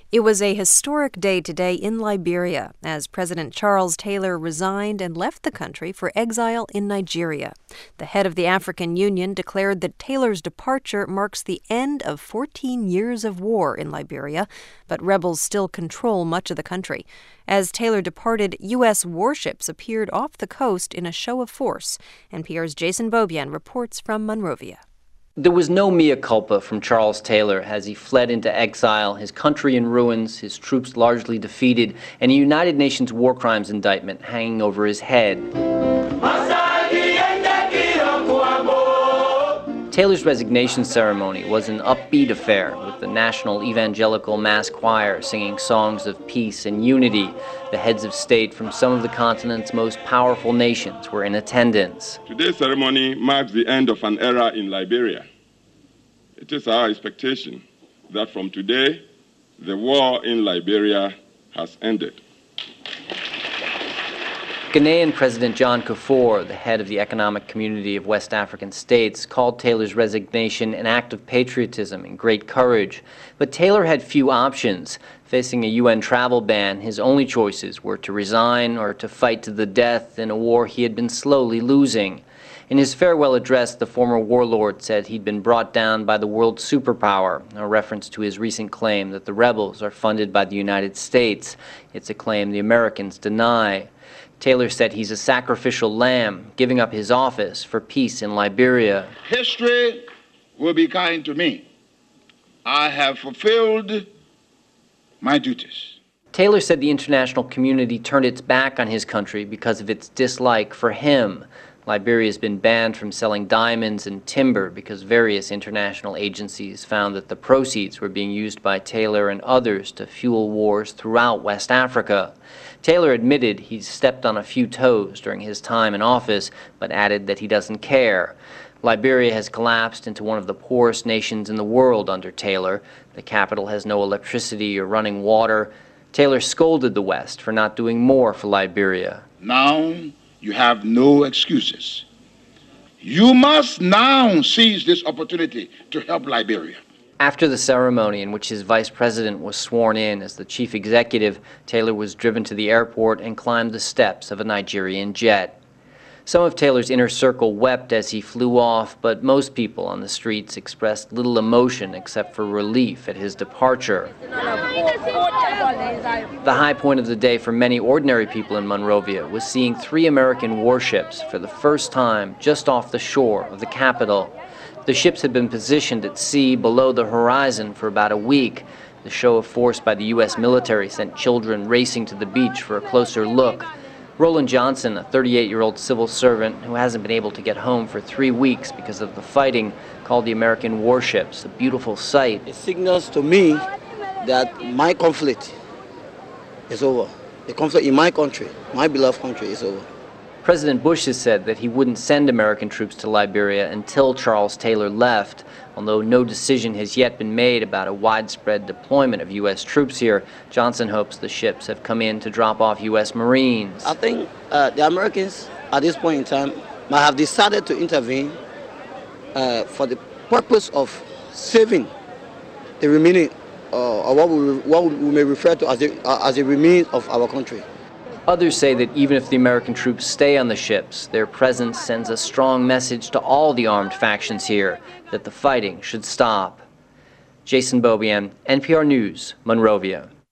It was a historic day today in Liberia as President Charles Taylor resigned and left the country for exile in Nigeria. The head of the African Union declared that Taylor's departure marks the end of 14 years of war in Liberia, but rebels still control much of the country. As Taylor departed, U.S. warships appeared off the coast in a show of force. NPR's Jason Beaubien reports from Monrovia. There was no mea culpa from Charles Taylor as he fled into exile, his country in ruins, his troops largely defeated, and a United Nations war crimes indictment hanging over his head. Taylor's resignation ceremony was an upbeat affair, with the National Evangelical Mass Choir singing songs of peace and unity. The heads of state from some of the continent's most powerful nations were in attendance. Today's ceremony marks the end of an era in Liberia. It is our expectation that from today, the war in Liberia has ended. Ghanaian President John Kufuor, the head of the Economic Community of West African States, called Taylor's resignation an act of patriotism and great courage. But Taylor had few options. Facing a UN travel ban, his only choices were to resign or to fight to the death in a war he had been slowly losing. In his farewell address, the former warlord said he'd been brought down by the world superpower, a reference to his recent claim that the rebels are funded by the United States. It's a claim the Americans deny. Taylor said he's a sacrificial lamb, giving up his office for peace in Liberia. History will be kind to me. I have fulfilled my duties. Taylor said the international community turned its back on his country because of its dislike for him. Liberia has been banned from selling diamonds and timber because various international agencies found that the proceeds were being used by Taylor and others to fuel wars throughout West Africa. Taylor admitted he's stepped on a few toes during his time in office, but added that he doesn't care. Liberia has collapsed into one of the poorest nations in the world under Taylor. The capital has no electricity or running water. Taylor scolded the West for not doing more for Liberia. Now you have no excuses. You must now seize this opportunity to help Liberia. After the ceremony in which his vice president was sworn in as the chief executive, Taylor was driven to the airport and climbed the steps of a Nigerian jet. Some of Taylor's inner circle wept as he flew off, but most people on the streets expressed little emotion except for relief at his departure. The high point of the day for many ordinary people in Monrovia was seeing 3 American warships for the first time just off the shore of the capital. The ships had been positioned at sea below the horizon for about a week. The show of force by the U.S. military sent children racing to the beach for a closer look. Roland Johnson, a 38-year-old civil servant who hasn't been able to get home for 3 weeks because of the fighting, called the American warships a beautiful sight. It signals to me that my conflict is over. The conflict in my country, my beloved country, is over. President Bush has said that he wouldn't send American troops to Liberia until Charles Taylor left. Although no decision has yet been made about a widespread deployment of U.S. troops here, Johnson hopes the ships have come in to drop off U.S. Marines. I think the Americans, at this point in time, might have decided to intervene for the purpose of saving the remaining, or what we may refer to as the remains of our country. Others say that even if the American troops stay on the ships, their presence sends a strong message to all the armed factions here that the fighting should stop. Jason Beaubien, NPR News, Monrovia.